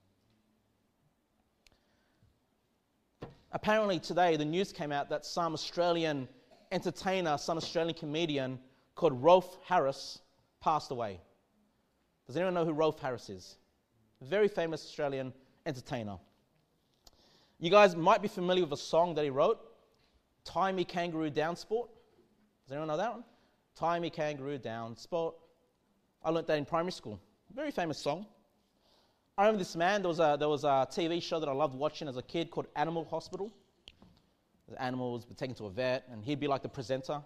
Apparently today the news came out that some Australian entertainer, some Australian comedian called Rolf Harris passed away. Does anyone know who Rolf Harris is? A very famous Australian entertainer. You guys might be familiar with a song that he wrote, Tie Me Kangaroo Down Sport. Does anyone know that one? Tie Me Kangaroo Down Sport. I learnt that in primary school. Very famous song. I remember this man, there was a, there was a T V show that I loved watching as a kid called Animal Hospital. The animals were taken to a vet, and he'd be like the presenter.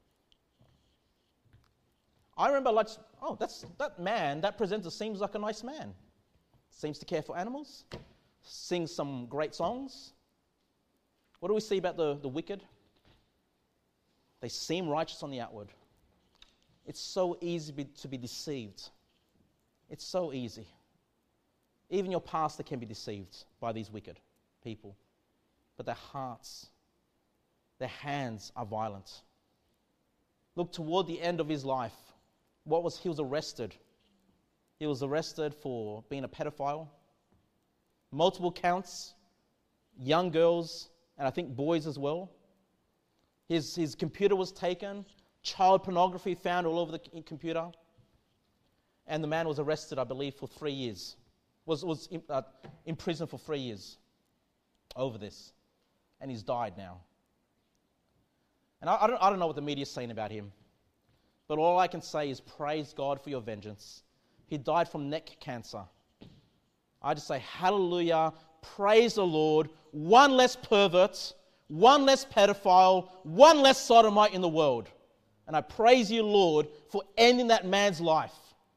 I remember, like, oh, that's that man, that presenter seems like a nice man. Seems to care for animals. Sings some great songs. What do we see about the, the wicked? They seem righteous on the outward. It's so easy be, to be deceived. It's so easy. Even your pastor can be deceived by these wicked people. But their hearts, their hands are violent. Look, toward the end of his life, what was he was arrested. He was arrested for being a pedophile. Multiple counts, young girls, and I think boys as well. His, his computer was taken, child pornography found all over the computer, and the man was arrested, I believe, for three years. Was, was in, uh, in prison for three years over this. And he's died now. And I, I, don't, I don't know what the media is saying about him, but all I can say is praise God for your vengeance. He died from neck cancer. I just say hallelujah, praise the Lord, one less pervert, one less pedophile, one less sodomite in the world. And I praise you, Lord, for ending that man's life.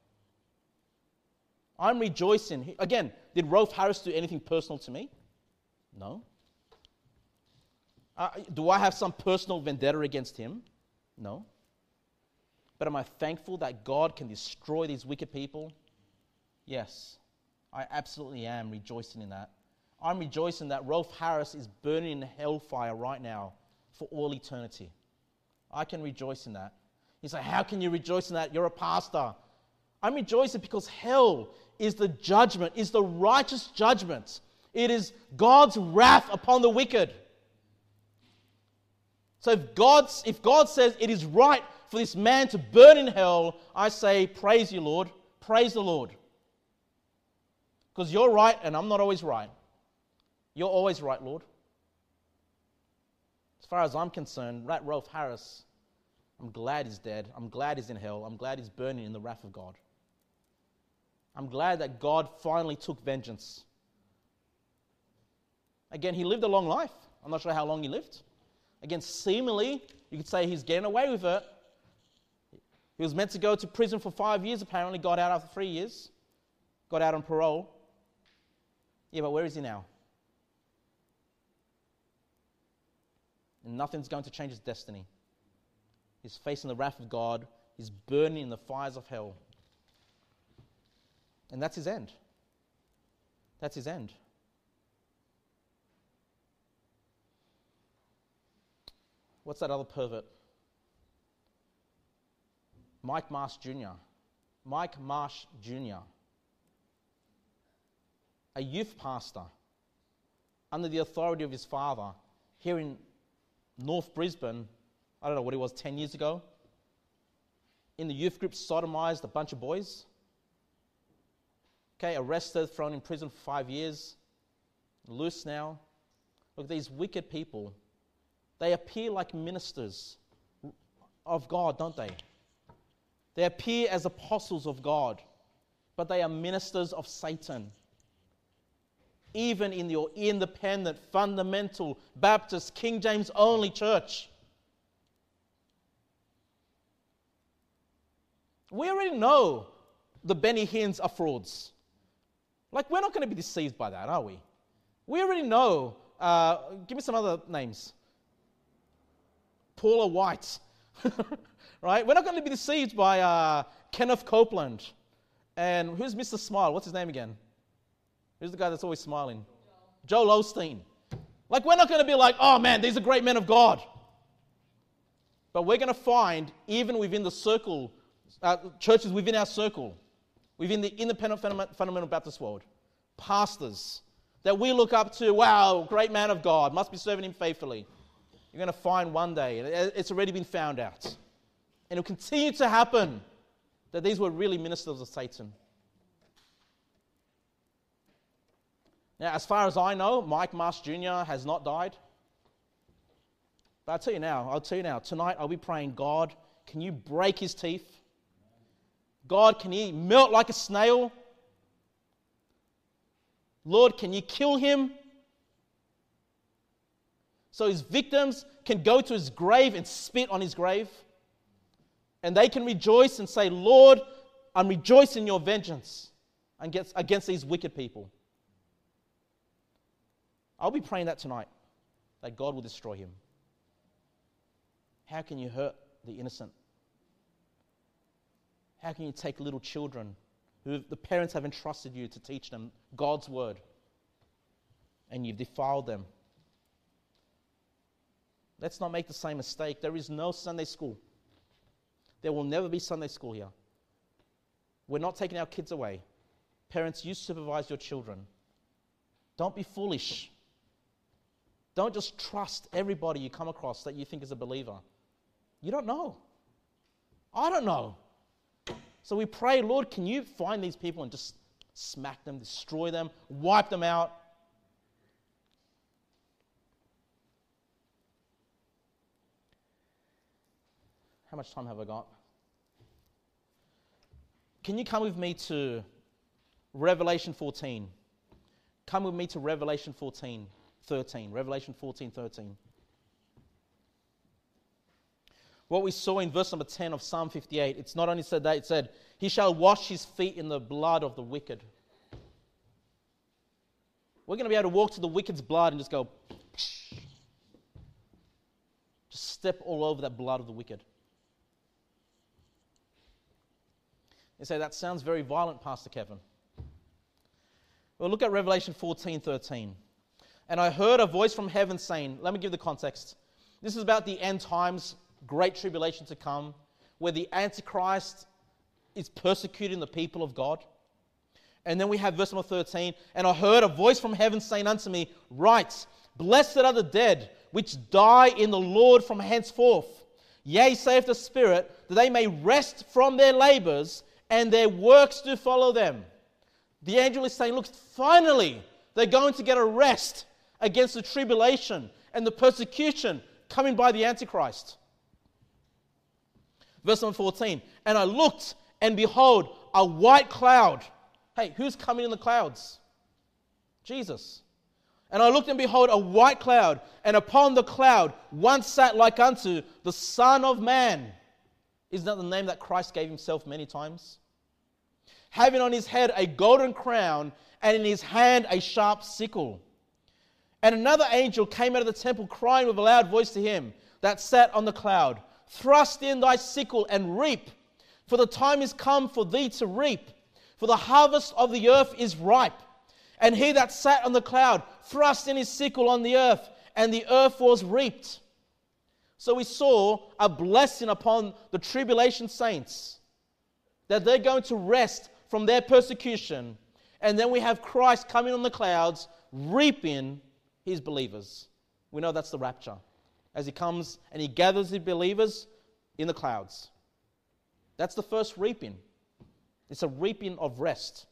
I'm rejoicing. Again, did Rolf Harris do anything personal to me? No. Uh, do I have some personal vendetta against him? No. But am I thankful that God can destroy these wicked people? Yes. I absolutely am rejoicing in that. I'm rejoicing that Rolf Harris is burning in hellfire right now for all eternity. I can rejoice in that. You say, how can you rejoice in that? You're a pastor. I'm rejoicing because hell is the judgment, is the righteous judgment. It is God's wrath upon the wicked. So if God's, if God says it is right for this man to burn in hell, I say, praise you, Lord. Praise the Lord. Because you're right and I'm not always right. You're always right, Lord. As far as I'm concerned, that Rolf Harris, I'm glad he's dead. I'm glad he's in hell. I'm glad he's burning in the wrath of God. I'm glad that God finally took vengeance. Again, he lived a long life. I'm not sure how long he lived. Again, seemingly, you could say he's getting away with it. He was meant to go to prison for five years, apparently got out after three years. Got out on parole. Yeah, but where is he now? And nothing's going to change his destiny. He's facing the wrath of God. He's burning in the fires of hell. And that's his end. That's his end. What's that other pervert? Mike Marsh Junior Mike Marsh Junior A youth pastor under the authority of his father here in North Brisbane, I don't know what it was, ten years ago, in the youth group sodomized a bunch of boys. Okay, arrested, thrown in prison for five years, loose now. Look, these wicked people, they appear like ministers of God, don't they? They appear as apostles of God, but they are ministers of Satan. Even in your independent, fundamental, Baptist, King James only church. We already know the Benny Hinns are frauds. Like, we're not going to be deceived by that, are we? We already know. Uh, give me some other names. Paula White. Right? We're not going to be deceived by uh, Kenneth Copeland. And who's Mister Smile? What's his name again? Who's the guy that's always smiling? Joel Osteen. Like, we're not going to be like, oh man, these are great men of God. But we're going to find, even within the circle, uh, churches within our circle, within the independent fundamental Baptist world, pastors that we look up to, wow, great man of God, must be serving him faithfully. You're going to find one day, and it's already been found out, and it'll continue to happen, that these were really ministers of Satan. Now, as far as I know, Mike Marsh Junior has not died. But I'll tell you now, I'll tell you now, tonight I'll be praying, God, can you break his teeth? God, can he melt like a snail? Lord, can you kill him? So his victims can go to his grave and spit on his grave. And they can rejoice and say, Lord, I'm rejoicing in your vengeance against, against these wicked people. I'll be praying that tonight, that God will destroy him. How can you hurt the innocent? How can you take little children who the parents have entrusted you to teach them God's word, and you've defiled them? Let's not make the same mistake. There is no Sunday school. There will never be Sunday school here. We're not taking our kids away. Parents, you supervise your children. Don't be foolish. Don't just trust everybody you come across that you think is a believer. You don't know. I don't know. So we pray, Lord, can you find these people and just smack them, destroy them, wipe them out? How much time have I got? Can you come with me to Revelation fourteen? Come with me to Revelation fourteen, thirteen. Revelation fourteen, thirteen. what we saw in verse number ten of Psalm fifty-eight, it's not only said that, it said, he shall wash his feet in the blood of the wicked. We're going to be able to walk to the wicked's blood and just go, psh, just step all over that blood of the wicked. You say, that sounds very violent, Pastor Kevin. Well, look at Revelation fourteen thirteen. And I heard a voice from heaven saying, let me give the context. This is about the end times, great tribulation to come, where the Antichrist is persecuting the people of God. And then we have verse number thirteen. And I heard a voice from heaven saying unto me, write, blessed are the dead, which die in the Lord from henceforth. Yea, saith the Spirit, that they may rest from their labors, and their works do follow them. The angel is saying, look, finally, they're going to get a rest against the tribulation and the persecution coming by the Antichrist. Verse number fourteen. And I looked, and behold, a white cloud. Hey, who's coming in the clouds? Jesus. And I looked, and behold, a white cloud, and upon the cloud one sat like unto the Son of Man. Isn't that the name that Christ gave himself many times? Having on his head a golden crown, and in his hand a sharp sickle. And another angel came out of the temple, crying with a loud voice to him that sat on the cloud, thrust in thy sickle and reap, for the time is come for thee to reap, for the harvest of the earth is ripe. And he that sat on the cloud thrust in his sickle on the earth, and the earth was reaped. So we saw a blessing upon the tribulation saints, that they're going to rest from their persecution. And then we have Christ coming on the clouds, reaping his believers. We know that's the rapture, as he comes and he gathers his believers in the clouds. That's the first reaping. It's a reaping of rest.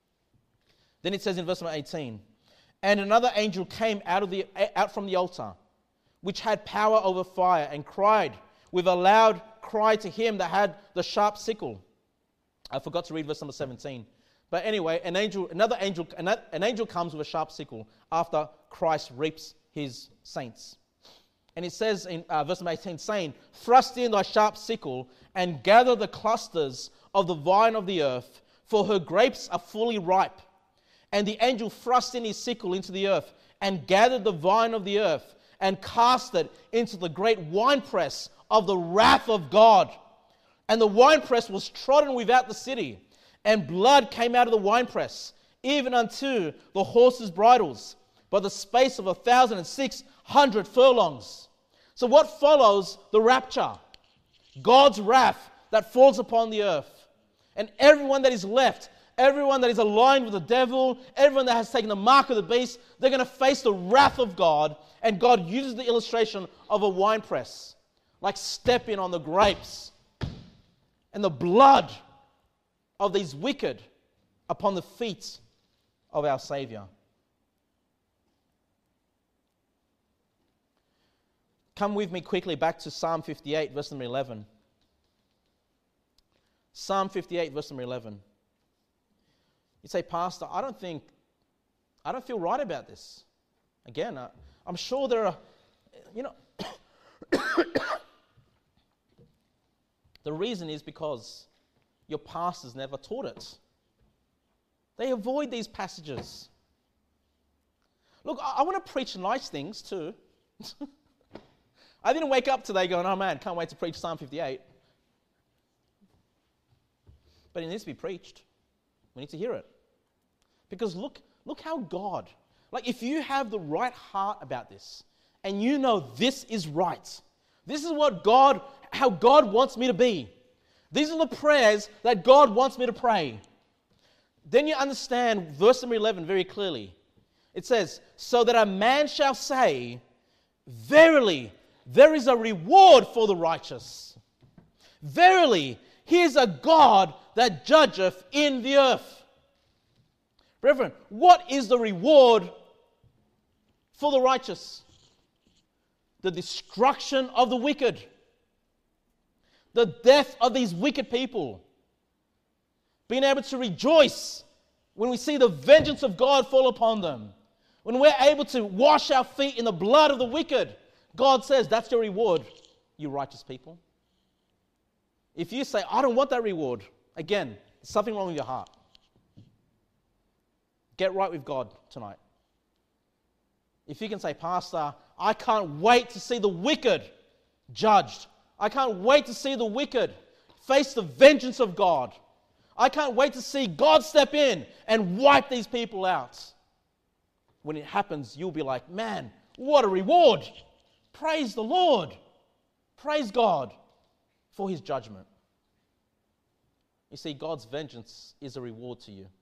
Then it says in verse number eighteen, and another angel came out of the out from the altar, which had power over fire, and cried with a loud cry to him that had the sharp sickle. I forgot to read verse number seventeen. But anyway, an angel, another angel, an angel comes with a sharp sickle after Christ reaps his saints. And it says in uh, verse number eighteen, saying, thrust in thy sharp sickle, and gather the clusters of the vine of the earth, for her grapes are fully ripe. And the angel thrust in his sickle into the earth, and gathered the vine of the earth, and cast it into the great winepress of the wrath of God. And the winepress was trodden without the city, and blood came out of the winepress, even unto the horses' bridles, by the space of a thousand and six hundred furlongs. So what follows the rapture? God's wrath that falls upon the earth. And everyone that is left, everyone that is aligned with the devil, everyone that has taken the mark of the beast, they're going to face the wrath of God. And God uses the illustration of a winepress, like stepping on the grapes, and the blood of these wicked upon the feet of our Savior. Come with me quickly back to Psalm fifty-eight, verse number eleven. Psalm fifty-eight, verse number eleven. You say, Pastor, I don't think, I don't feel right about this. Again, I, I'm sure there are, you know, the reason is because your pastors never taught it. They avoid these passages. Look, I, I want to preach nice things too. I didn't wake up today going, oh man, can't wait to preach Psalm fifty-eight. But it needs to be preached. We need to hear it. Because look, look how God, like if you have the right heart about this, and you know this is right, this is what God, how God wants me to be. These are the prayers that God wants me to pray. Then you understand verse number eleven very clearly. It says, so that a man shall say, verily, there is a reward for the righteous. Verily, he is a God that judgeth in the earth. Brethren, what is the reward for the righteous? The destruction of the wicked. The death of these wicked people. Being able to rejoice when we see the vengeance of God fall upon them. When we're able to wash our feet in the blood of the wicked. God says, that's your reward, you righteous people. If you say, I don't want that reward, again, there's something wrong with your heart. Get right with God tonight. If you can say, Pastor, I can't wait to see the wicked judged. I can't wait to see the wicked face the vengeance of God. I can't wait to see God step in and wipe these people out. When it happens, you'll be like, man, what a reward. Praise the Lord. Praise God for his judgment. You see, God's vengeance is a reward to you.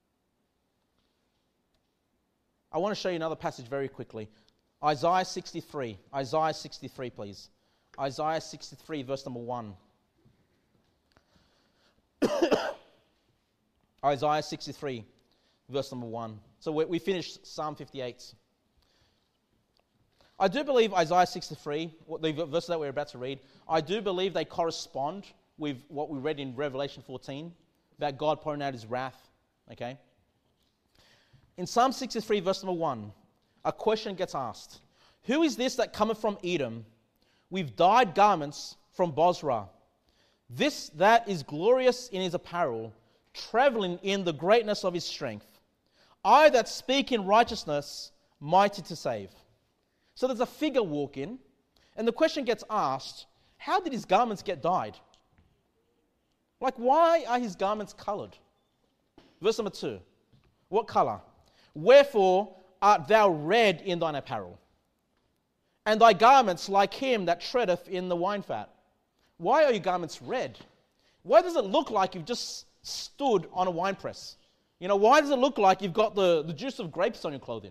I want to show you another passage very quickly. Isaiah sixty-three. Isaiah sixty-three, please. Isaiah sixty-three, verse number one. Isaiah sixty-three, verse number one. So we, we finished Psalm fifty-eight. I do believe Isaiah sixty-three, the verses that we're about to read, I do believe they correspond with what we read in Revelation fourteen, about God pouring out his wrath. Okay? In Psalm sixty-three, verse number one, a question gets asked. Who is this that cometh from Edom with dyed garments from Bozrah? This that is glorious in his apparel, traveling in the greatness of his strength. I that speak in righteousness, mighty to save. So there's a figure walking, and the question gets asked, how did his garments get dyed? Like, why are his garments colored? Verse number two. What color? Wherefore art thou red in thine apparel, and thy garments like him that treadeth in the wine fat? Why are your garments red? Why does it look like you've just stood on a wine press? You know, why does it look like you've got the, the juice of grapes on your clothing?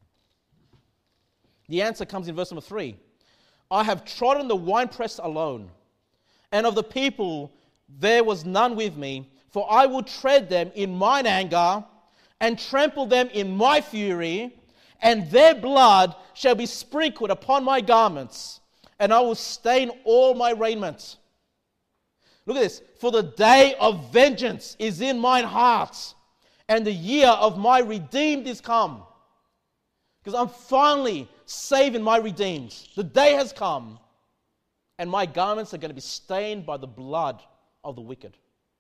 The answer comes in verse number three. I have trodden the winepress alone, and of the people there was none with me, for I will tread them in mine anger, and trample them in my fury, and their blood shall be sprinkled upon my garments, and I will stain all my raiment. Look at this. For the day of vengeance is in mine heart, and the year of my redeemed is come. Because I'm finally saving my redeemed. The day has come, and my garments are going to be stained by the blood of the wicked.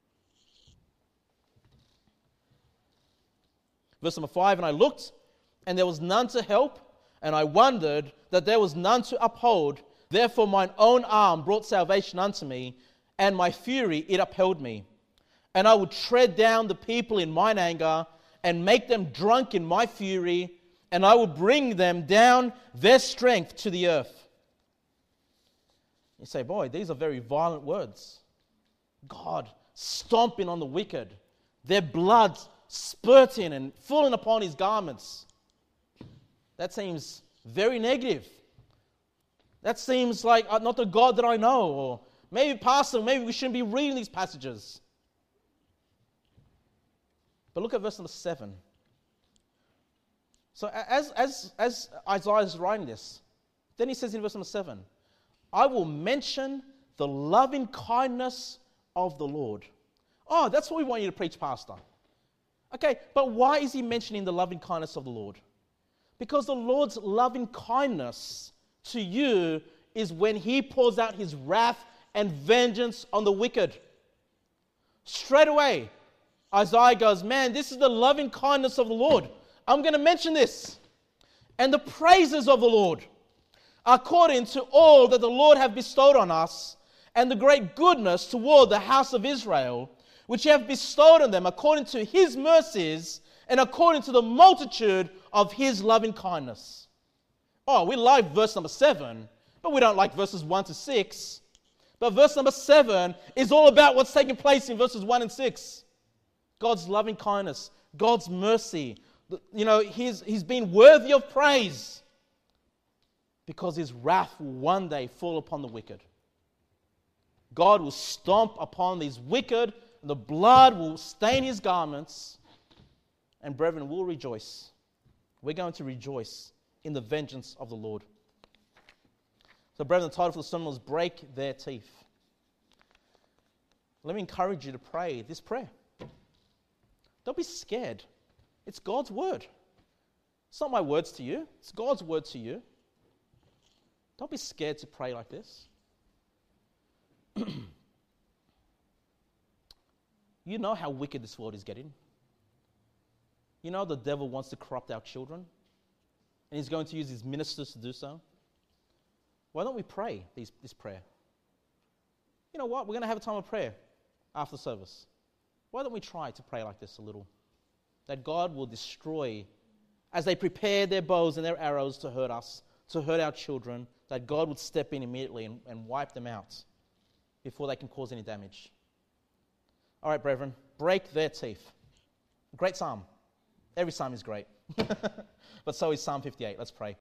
Verse number five, and I looked, and there was none to help, and I wondered that there was none to uphold. Therefore mine own arm brought salvation unto me, and my fury it upheld me. And I would tread down the people in mine anger, and make them drunk in my fury, and I would bring them down their strength to the earth. You say, boy, these are very violent words. God stomping on the wicked, their blood spurting and falling upon his garments. That seems very negative. That seems like uh, not the God that I know. Or maybe, Pastor, maybe we shouldn't be reading these passages. But look at verse number seven. So as, as, as Isaiah is writing this, then he says in verse number seven, I will mention the loving kindness of the Lord. Oh, that's what we want you to preach, Pastor. Okay, but why is he mentioning the loving kindness of the Lord? Because the Lord's loving kindness to you is when he pours out his wrath and vengeance on the wicked. Straight away, Isaiah goes, man, this is the loving kindness of the Lord. I'm going to mention this. And the praises of the Lord, according to all that the Lord hath bestowed on us, and the great goodness toward the house of Israel, which he hath bestowed on them according to his mercies, and according to the multitude of his loving kindness. Oh, we like verse number seven, but we don't like verses one to six. But verse number seven is all about what's taking place in verses one and six. God's loving kindness, God's mercy. You know, he's, he's been worthy of praise because his wrath will one day fall upon the wicked. God will stomp upon these wicked, the blood will stain his garments, and brethren, we'll rejoice. We're going to rejoice in the vengeance of the Lord. So, brethren, the title for the sermon was Break Their Teeth. Let me encourage you to pray this prayer. Don't be scared. It's God's word. It's not my words to you. It's God's word to you. Don't be scared to pray like this. You know how wicked this world is getting. You know the devil wants to corrupt our children, and he's going to use his ministers to do so. Why don't we pray these, this prayer? You know what? We're going to have a time of prayer after service. Why don't we try to pray like this a little? That God will destroy, as they prepare their bows and their arrows to hurt us, to hurt our children, that God would step in immediately and, and wipe them out before they can cause any damage. All right, brethren, break their teeth. Great psalm. Every psalm is great. But so is Psalm fifty-eight. Let's pray.